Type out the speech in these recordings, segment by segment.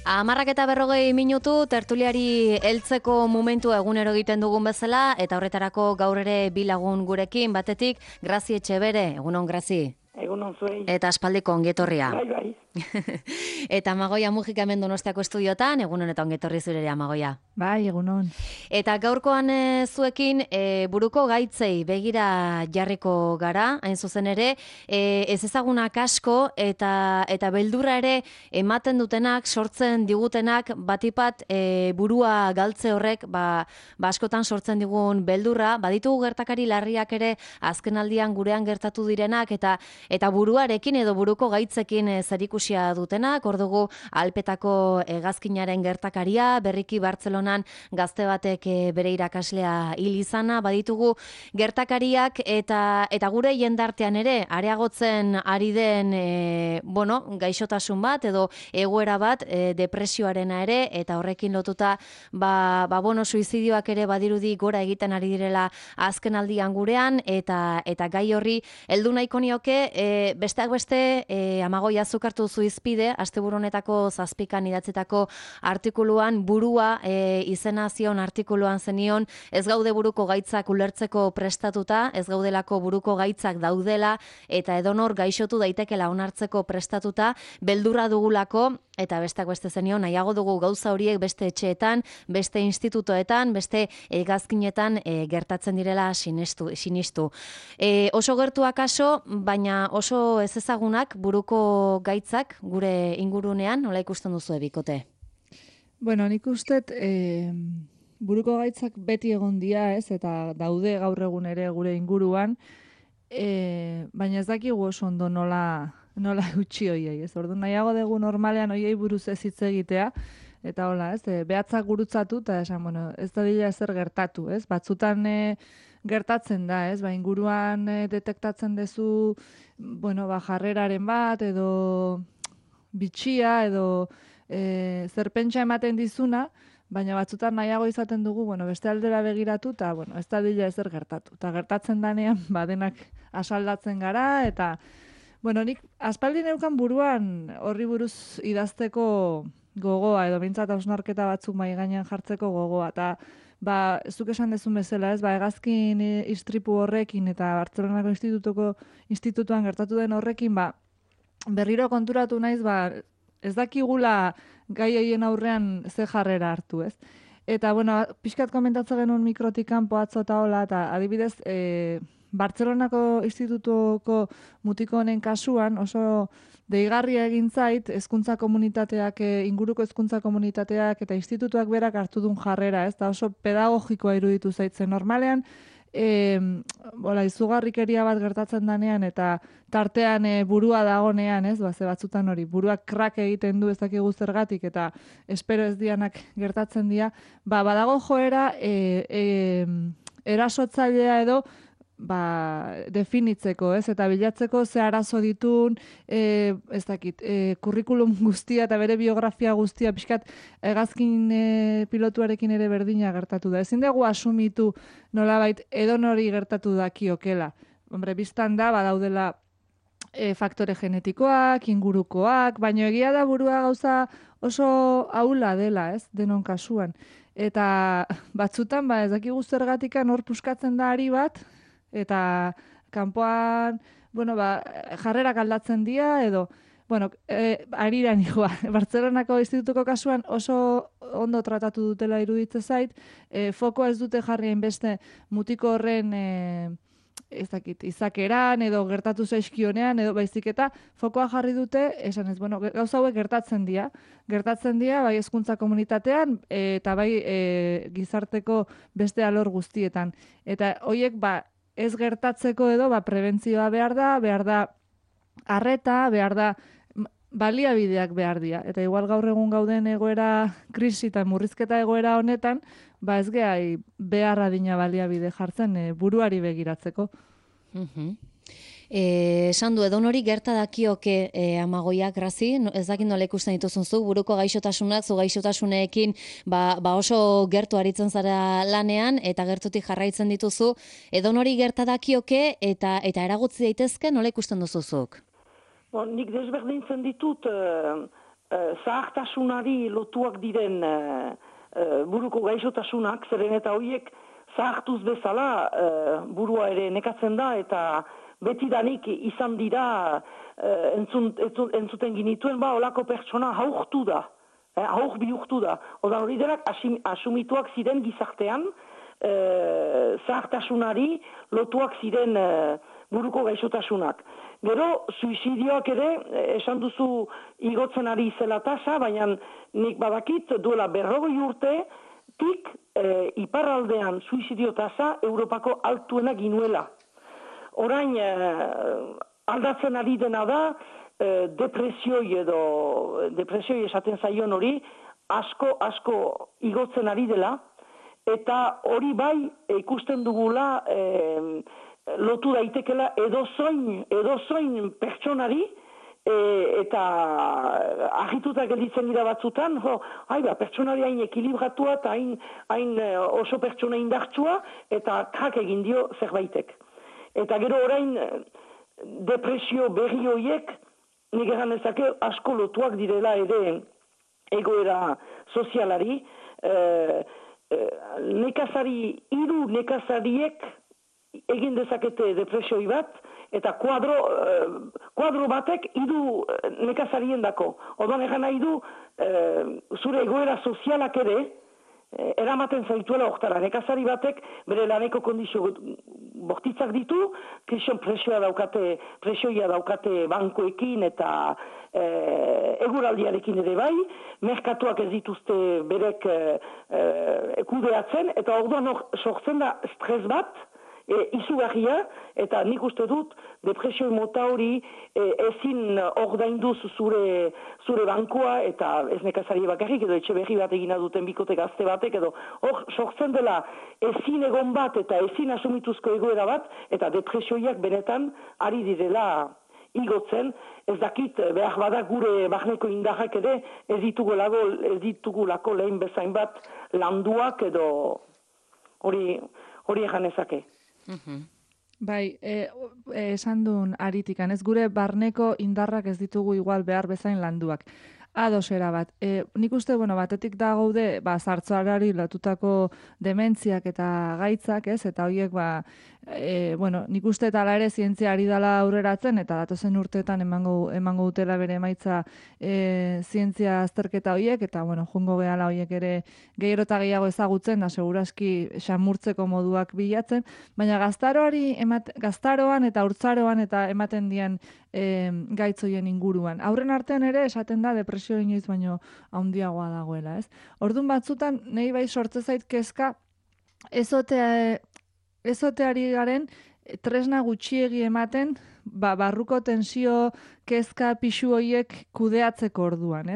10:40 tertuliari heltzeko momentua egunero egiten dugun bezala, eta horretarako gaur ere bi lagun gurekin, batetik Grazi Etxebere. Egunon, Grazi. Egunon zuei. Eta aspaldiko ongetorria. Bai. Eta Amagoia Mujika hemen Donostiako estudiotan, egunon eta ongetorri zure Amagoia. Bai, egunon. Eta gaurkoan zuekin buruko gaitzei begira jarriko gara, hain zuzen ere, ez ezagunak asko eta beldurra ere ematen dutenak, sortzen digutenak, batipat burua galtze horrek, askotan sortzen digun beldurra, baditugu gertakari larriak ere azkenaldian gurean gertatu direnak, eta buruarekin edo buruko gaitzekin zerikusia dutenak, hor dugu Alpetako hegazkinaren gertakaria, berriki Bartzelonan gazte batek bere irakaslea hil izana, baditugu gertakariak eta gure jendartean ere areagotzen ari den gaixotasun bat edo egoera bat depresioarena ere, eta horrekin lotuta suizidioak ere badirudi gora egiten ari direla azkenaldian gurean, eta gai horri heldu nahiko nioke besteak beste Amagoia zuk hartu zu hizpide asteburu honetako 7 idatzitako artikuluan burua izena zion artikuluan zenion, ez gaude buruko gaitzak ulertzeko prestatuta, ez gaudelako buruko gaitzak daudela eta edonor gaixotu daitekela onartzeko prestatuta, beldurra dugulako, eta besteak beste zenion, nahiago dugu gauza horiek beste etxeetan, beste institutoetan, beste hegazkinetan gertatzen direla sinistu. Oso gertuak aso, baina oso ez ezagunak buruko gaitzak gure ingurunean, nola ikusten duzu bikote? Bueno, nik ustet buruko gaitzak beti egon dira, ez, eta daude gaur egun ere gure inguruan, baina ez dakigu oso ondo nola utzi hoiei, ez? Orduan nahiago dugu normalean hoiei buruz ez hitz egitea, eta hola, ez, behatzak gurutzatu, eta esan, ez da dira ezer gertatu, ez? Batzutan gertatzen da, ez? Inguruan detektatzen duzu, jarreraren bat, edo bitxia, edo zerpentsa ematen dizuna, baina batzutan nahiago izaten dugu, beste aldera begiratu, eta, ez da dila ezer gertatu. Eta gertatzen danean, denak asaldatzen gara, eta, nik aspaldi neukan buruan horri buruz idazteko gogoa, edo behintzat hausnarketa batzuk mai gainean jartzeko gogoa, eta, zuk esan dezun bezala, ez, hegazkin istripu horrekin, eta Bartzelonako institutuan gertatu den horrekin, berriro konturatu naiz, ez dakigula gai horien aurrean ze jarrera hartu, ez? Eta, pixkat komentatzen genuen mikrotik kanpo atzo eta hola, eta adibidez, Bartzelonako institutuko mutiko honen kasuan oso deigarria egin zait, hezkuntza komunitateak, inguruko hezkuntza komunitateak eta institutuak berak hartu duen jarrera, ez? Eta oso pedagogikoa iruditu zaitzen. Normalean, izugarrikeria bat gertatzen danean eta tartean burua dagonean, ez? Ze batzutan hori, buruak krak egiten du ez dakigu zergatik eta espero ez dianak gertatzen dira, badago joera erasotzailea edo definitzeko, ez? Eta bilatzeko ze arazo ditun, kurrikulum guztia eta bere biografia guztia, pixkat hegazkin pilotuarekin ere berdina gertatu da. Ezin dugu asumitu nolabait edonori gertatu dakiokela. Biztan da, badaudela faktore genetikoak, ingurukoak, baina egia da burua gauza oso ahula dela, ez? Denon kasuan. Eta batzutan, ez dakigu zergatikan hor puskatzen da ari bat, eta kanpoan, jarrerak aldatzen dira, edo, arira nijoa. Bartzelonako institutuko kasuan oso ondo tratatu dutela iruditze zait, fokoa ez dute jarrien beste mutiko horren, izakeran, edo gertatu zaizkionean, edo baizik eta fokoa jarri dute, esan ez, gauza hauek gertatzen dira, bai hezkuntza komunitatean, eta bai gizarteko beste alor guztietan. Eta horiek, ez gertatzeko edo, prebentzioa behar da arreta, behar da baliabideak behar dira. Eta igual gaur egun gauden egoera krisi eta murrizketa egoera honetan, ez geha behar adina baliabide jartzen buruari begiratzeko. Esan du, edonori gerta dakioke Amagoia, Grazi, ez dakit nola ikusten dituzun zu, buruko gaixotasunak, zu gaixotasunekin oso gertu aritzen zara lanean, eta gertutik jarraitzen dituzu, edonori gerta dakioke eta eragutzi daitezke, nola ikusten duzuzuk? Nik desberdintzen ditut zahartasunari lotuak diren buruko gaixotasunak, zeren eta horiek zahartuz bezala burua ere nekatzen da, eta betidanik izan dira entzuten ginituen, olako pertsona hauhtu da, hauh bihurtu da. Odan hori denak asumituak ziren gizartean, zahartasunari lotuak ziren buruko gaixotasunak. Gero, suizidioak ere, esan duzu igotzen ari zela tasa, baina nik badakit duela 40 urtetik iparraldean suizidio tasa Europako altuena ginuela. Orain, aldatzen ari dena da, depresioi esaten zaion hori, asko igotzen ari dela, eta hori bai ikusten dugula lotu daitekela edozoin pertsonari, eta agituta gelditzen dira batzutan, pertsonari hain ekilibratua eta hain oso pertsona indartsua, eta krak egin dio zerbaitek. Eta gero orain depresio berri horiek, nik egan ezake asko lotuak direla ere egoera sozialari, hiru nekazariek egin dezakete depresioi bat, eta kuadro batek hiru nekazarien dako. Odan egan nahi du, zure egoera sozialak ere, eramaten zaituela hortara. Nekazari batek bere laneko kondizio bortitzak ditu, presioia daukate bankoekin eta eguraldiarekin ere bai, merkatuak ez dituzte berek kudeatzen, eta orduan sortzen da stres bat, izugarria, eta nik uste dut depresio mota hori ezin ordainduz zure bankoa, eta ez nekazari bakarrik, edo etxe berri bat egina duten bikote gazte batek, edo hor sortzen dela ezin egon bat eta ezin asumituzko egoera bat, eta depresioiak benetan ari direla igotzen. Ez dakit, behar bada gure barneko indarrak ere ez ditugulako lehen bezain bat landuak, edo hori egan ezake. Bai, esan duen aritikan, ez gure barneko indarrak ez ditugu igual behar bezain landuak. Adosera bat. Nik uste, batetik da gaude, zartzoarari lotutako dementziak eta gaitzak, ez? Eta horiek, nik uste eta ere zientzia ari dela aurreratzen, eta datozen urteetan emango dutela bere emaitza zientzia azterketa horiek, eta, jungo gehala horiek ere gehiro eta gehiago ezagutzen, da seguraski xamurtzeko moduak bilatzen, baina gaztaroan eta urtzaroan eta ematen dian gaitzoien inguruan. Aurren artean ere esaten da depresio inoiz baino handiagoa dagoela, ez? Orduan batzutan nahi bai sortze zait kezka ezoteari garen tresna gutxiegi ematen barruko tensio kezka pixu horiek kudeatzeko orduan, ez?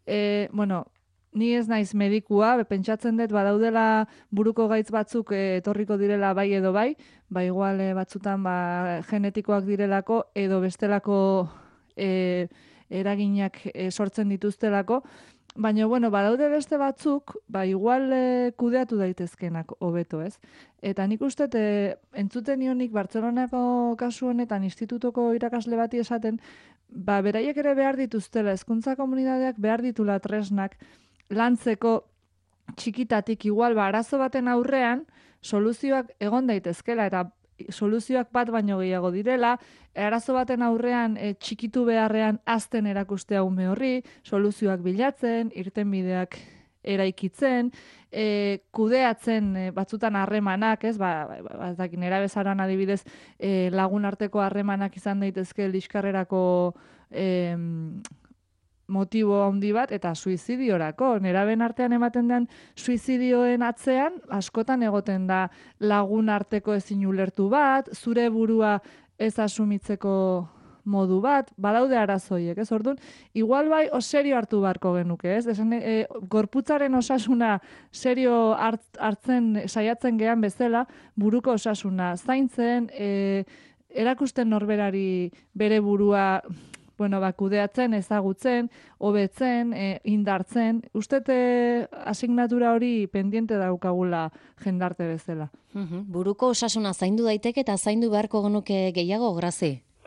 Ni ez naiz medikua, pentsatzen dut badaudela buruko gaitz batzuk etorriko direla bai edo bai, igual batzutan genetikoak direlako edo bestelako eraginak sortzen dituztelako, baina badaude beste batzuk, igual kudeatu daitezkenak hobeto, ez? Eta nik uste entzuten nionik Bartzelonako kasu honetan institutoko irakasle bati esaten, beraiek ere behar dituztela, hezkuntza komunitateak behar ditula tresnak, lantzeko txikitatik igual arazo baten aurrean soluzioak egon daitezkela, eta soluzioak bat baino gehiago direla, arazo baten aurrean txikitu beharrean azten erakustea ume horri, soluzioak bilatzen, irtenbideak eraikitzen, kudeatzen batzutan harremanak, ez? Nerabezaroan adibidez lagun arteko harremanak izan daitezke liskarrerako motibo handi bat, eta suizidiorako. Neraben artean ematen den suizidioen atzean, askotan egoten da lagun arteko ezin ulertu bat, zure burua ez asumitzeko modu bat, badaude arazoiek, ez? Orduan, igual bai serio hartu beharko genuke, ez? Gorputzaren osasuna serio hartzen saiatzen gean bezala, buruko osasuna zaintzen, erakusten norberari bere burua kudeatzen, ezagutzen, hobetzen, indartzen. Ustete asignatura hori pendiente daukagula jendarte bezala. Buruko osasuna zaindu daiteke eta zaindu beharko genuke gehiago, Grazi?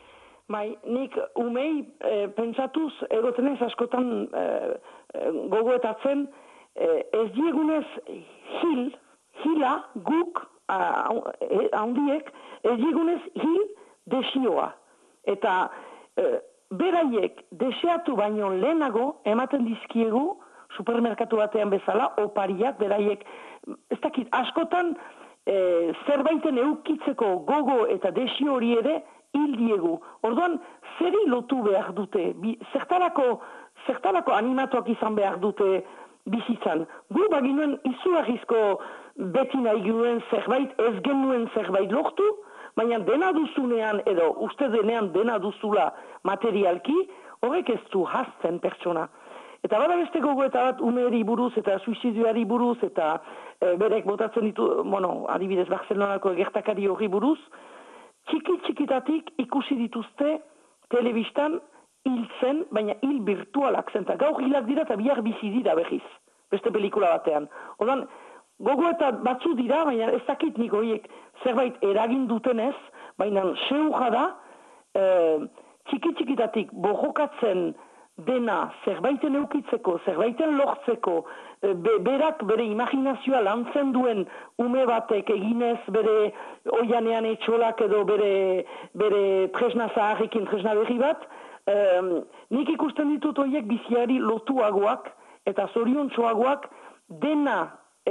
Bai, nik umei pentsatuz egotenez askotan gogoetatzen ez diegunez hila guk handiek ez diegunez hil desioa. Eta beraiek deseatu baino lehenago ematen dizkiegu supermerkatu batean bezala opariak beraiek ez dakit askotan zerbaiten eukitzeko gogo eta desio hori ere hil diegu. Orduan, zeri lotu behar dute? Zertarako animatuak izan behar dute bizitzan? Gu baginuen izugarrizko beti nahi genuen zerbait, ez genuen zerbait lortu, baina dena duzunean, edo uste denean dena duzula materialki, horrek ez du hazten pertsona. Eta bada beste gogoeta bat umeri buruz eta suizidioari buruz eta berek botatzen ditu, adibidez Barcelonako gertakari hori buruz, txikitatik ikusi dituzte telebistan hiltzen, baina hil virtualak zen. Gaur hilak dira eta bihar bizi dira behiz, beste pelikula batean. Odan, gogoeta batzu dira, baina ez dakit nik horiek zerbait eragin dutenez, baina seuja da, txikitatik bojokatzen dena zerbaiten eukitzeko, zerbaiten lortzeko, berak bere imaginazioa lantzen duen ume batek eginez bere oianean etxolak edo bere tresna zaharrekin tresna berri bat, nik ikusten ditut horiek biziari lotuagoak eta zoriontsuagoak dena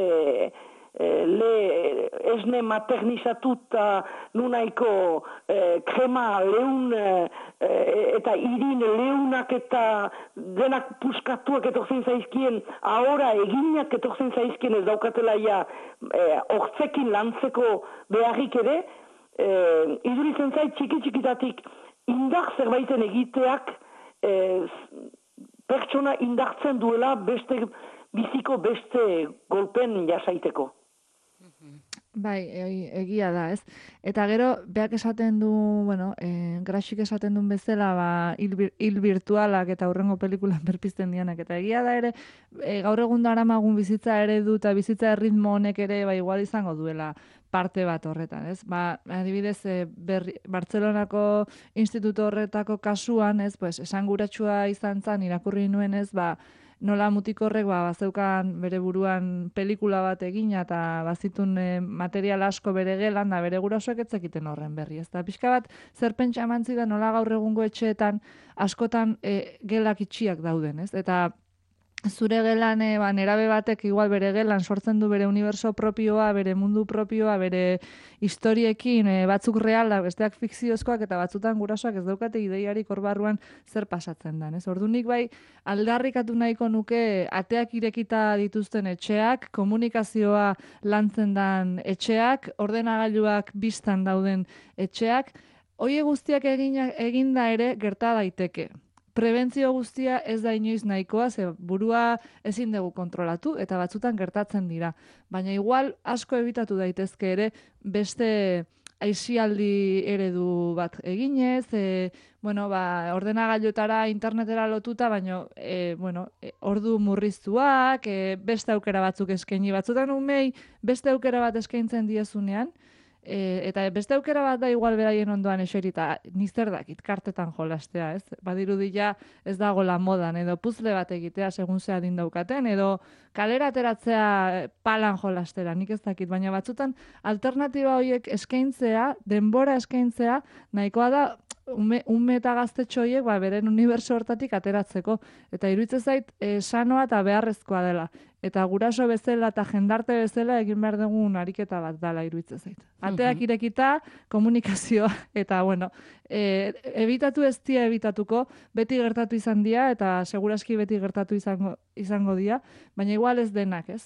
esne maternizatuta nunaiko krema leun eta irin leunak eta denak puskatuak etorzen zaizkien ahora eginak etorzen zaizkien ez daukatela ja hortzekin lantzeko beharrik ere iduritzen zait txikitatik indar zerbaiten egiteak pertsona indartzen duela biziko beste golpen jasaiteko. Bai, egia da, ez? Eta gero, beak esaten du, Graxik esaten duen bezala, hil virtualak eta hurrengo pelikulan berpizten dianak. Eta egia da ere, gaur egun daramagun bizitza eredu eta bizitza erritmo honek ere, igual izango duela parte bat horretan, ez? Adibidez, Bartzelonako instituto horretako kasuan, ez, esanguratsua izan zen, irakurri nuen, ez, nola mutikorrek bazeukan bere buruan pelikula bat egina eta bazitun material asko bere gelan da bere gurasoek ez zekiten horren berri. Ez da pixka bat zer pentsa emantzi da nola gaur egungo etxeetan askotan gelak itxiak dauden, ez? Eta zure gelan nerabe batek igual bere gelan sortzen du bere uniberso propioa, bere mundu propioa, bere historiekin batzuk realak, besteak fikziozkoak eta batzutan gurasoak ez daukate ideiarik hor barruan zer pasatzen dan, ez? Ordunik bai aldarrikatu nahiko nuke ateak irekita dituzten etxeak, komunikazioa lantzen dan etxeak, ordenagailuak bistan dauden etxeak, hoe guztiak eginda ere gerta daiteke. Prebentzio guztia ez da inoiz nahikoa, ze burua ezin dugu kontrolatu, eta batzutan gertatzen dira. Baina igual asko ebitatu daitezke ere beste aisialdi eredu bat eginez, ordenagailuetara internetera lotuta, baina ordu murriztuak, beste aukera batzuk eskaini batzutan umei, beste aukera bat eskaintzen diezunean, eta beste aukera bat da igual beraien ondoan eserita, nizter dakit, kartetan jolastea, ez? Badirudi ja ez dagoela modan, edo puzle bat egitea segun ze adin daukaten, edo kalera ateratzea palan jolastera, nik ez dakit, baina batzutan alternatiba horiek eskaintzea, denbora eskaintzea, nahikoa da ume eta gaztetxo horiek beren uniberso hortatik ateratzeko. Eta iruditzen zait sanoa eta beharrezkoa dela. Eta guraso bezala eta jendarte bezala egin behar dugun ariketa bat dela iruditzen zait. Ateak irekita, komunikazioa, eta ebitatu ez dia ebitatuko, beti gertatu izan dira, eta seguraski beti gertatu izango dira, baina igual ez denak, ez?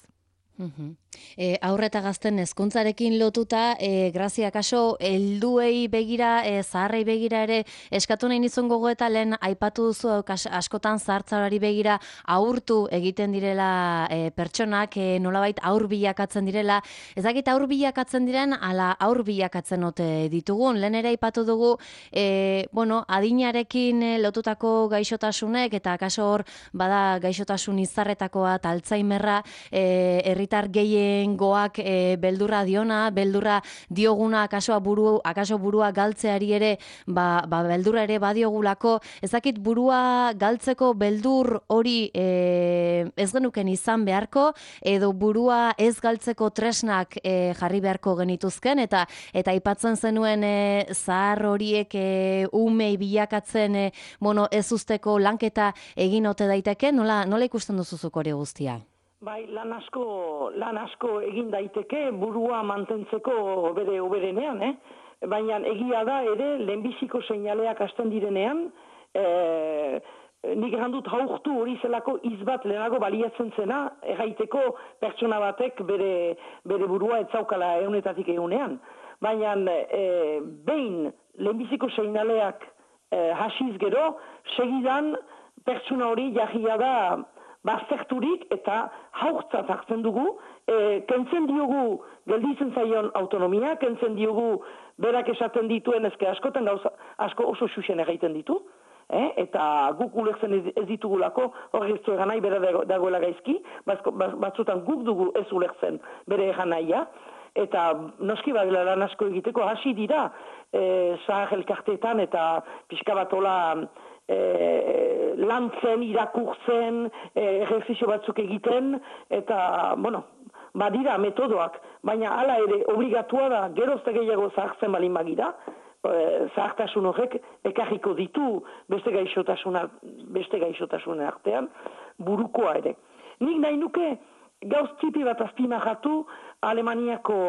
Aurre eta gazten hezkuntzarekin lotuta, Grazia kaso, helduei begira, zaharrei begira ere, eskatu nahi nizun gogoeta lehen aipatu duzu askotan zahartzarari begira aurtu egiten direla pertsonak, nolabait aur bilakatzen direla, ezakit aur bilakatzen diren, ala aur bilakatzen ote ditugun, lehen ere aipatu dugu, adinarekin lotutako gaixotasunek, eta kaso hor, bada gaixotasun izarretakoa, Alzheimerra, herri herritar gehiengoak beldurra diona, beldurra dioguna akaso burua galtzeari ere, beldurra ere badiogulako, ezakit burua galtzeko beldur hori ez genuken izan beharko, edo burua ez galtzeko tresnak jarri beharko genituzken, eta aipatzen zenuen zahar horiek umei bilakatzen ez usteko lanketa egin ote daiteke, nola ikusten duzuzuk hori guztia? Bai, lan asko egin daiteke burua mantentzeko bere oberenean, baina egia da ere lehenbiziko seinaleak hasten direnean, nik errandut hauchtu hori zelako izbat lehenago baliatzen zena, erraiteko pertsona batek bere burua etzaukala egunetatik egunean. Baina behin lehenbiziko seinaleak hasiz gero, segidan pertsona hori jahia da bazterturik eta hauchtzat hartzen dugu, kentzen diogu gelditzen zaion autonomia, kentzen diogu berak esaten dituen ezke askotan gauza asko oso xuxen egiten ditu, eta guk ulertzen ez ditugulako, hori ez du egan nahi bera dagoela gaizki, batzutan guk dugu ez ulertzen bere egan nahia, eta noski badela lan asko egiteko hasi dira zahar elkarteetan eta pixka bat hola lantzen, irakurtzen, ejerzizio batzuk egiten, eta, badira metodoak, baina hala ere obligatua da gerozta gehiago zahartzen balin magira, zahartasun horrek ekarriko ditu beste gaixotasunen artean burukoa ere. Nik nahi nuke gauz txipi bat azpimarratu Alemaniako,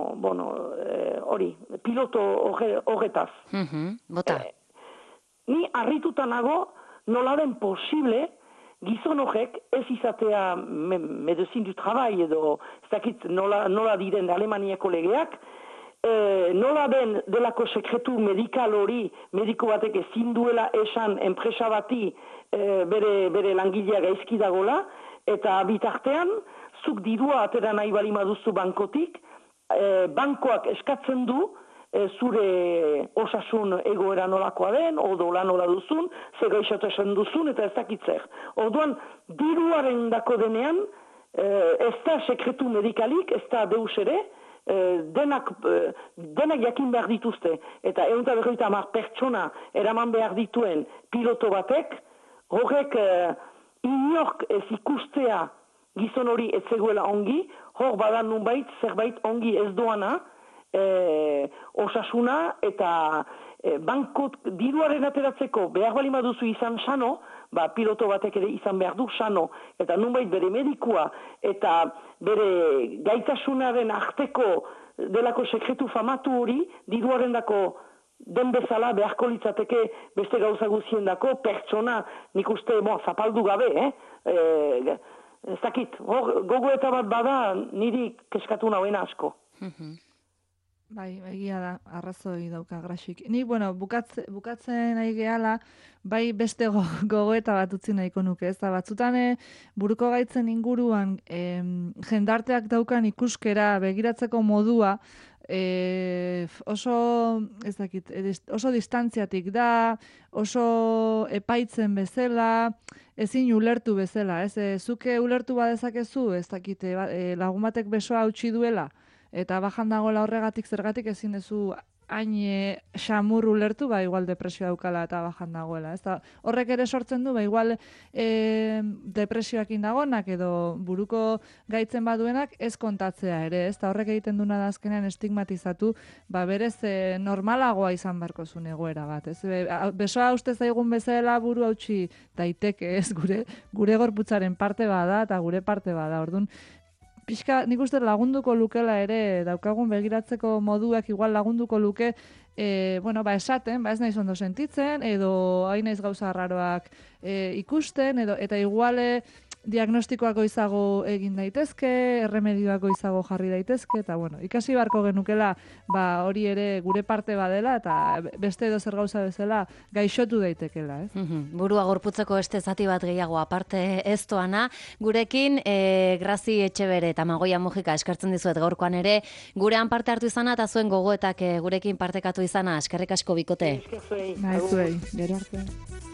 piloto horretaz. Bota. Ni harrituta nago nola den posible gizon horrek ez izatea medezin du travail edo ez dakit nola diren Alemaniako legeak, nola den delako sekretu medikal hori mediko batek ezin duela esan enpresa bati bere langilea gaizki dagola, eta bitartean zuk dirua atera nahi bali maduzu bankotik, bankoak eskatzen du zure osasun egoera nolakoa den, odo lan nola duzun, ze gaixotasun duzun, eta ez dakitzer. Orduan, diruaren dako denean, ez da sekretu medikalik, ez da deus ere, denak jakin behar dituzte, eta 150 pertsona eraman behar dituen piloto batek, horrek inork ez ikustea gizon hori ez zegoela ongi, hor badan nunbait zerbait ongi ez doana, osasuna eta bankot diruaren ateratzeko behar bali maduzu izan sano, piloto batek ere izan behar du sano, eta nunbait bere medikua eta bere gaitasunaren arteko delako sekretu famatu hori diruaren dako den bezala beharko litzateke beste gauza guzien dako pertsona nik uste zapaldu gabe, ez dakit, gogoeta bat bada niri keskatu nauen asko. Bai, egia da, arrazoi dauka Grasik. Ni, bukatzen nahi gehala, bai beste gogoeta bat utzi nahiko nuke, ez da, batzutan buruko gaitzen inguruan jendarteak daukan ikuskera begiratzeko modua oso distantziatik da, oso epaitzen bezala, ezin ulertu bezala, ez? Zuke ulertu badezakezu, ez dakit, lagun batek besoa hautsi duela, eta bajan dagoela horregatik zergatik ezin dezu hain xamur ulertu, igual depresio daukala eta bajan dagoela. Ez da, horrek ere sortzen du, igual depresioakin dagonak edo buruko gaitzen baduenak ez kontatzea ere. Ez da, horrek egiten duna da azkenean estigmatizatu, berez normalagoa izan beharko zuen egoera bat. Ez? Besoa uste zaigun bezala buru hautsi daiteke, ez? Gure gorputzaren parte bada eta gure parte bada. Orduan, pixka, nik uste lagunduko lukela ere, daukagun begiratzeko moduak igual lagunduko luke, esaten, ez naiz ondo sentitzen, edo hain naiz gauza raroak ikusten, eta igual diagnostikoak goizago egin daitezke, erremedioak goizago jarri daitezke, eta ikasi beharko genukela hori ere gure parte badela, eta beste edo zer gauza bezala gaixotu daitekela. Burua gorputzeko beste zati bat gehiago aparte ez doana, gurekin Grazi Etxebere eta Magoia Mujika eskertzen dizuet gaurkoan ere, gurean parte hartu izana eta zuen gogoetak gurekin partekatu izana, eskerrik asko bikote. Zuei, gero arte.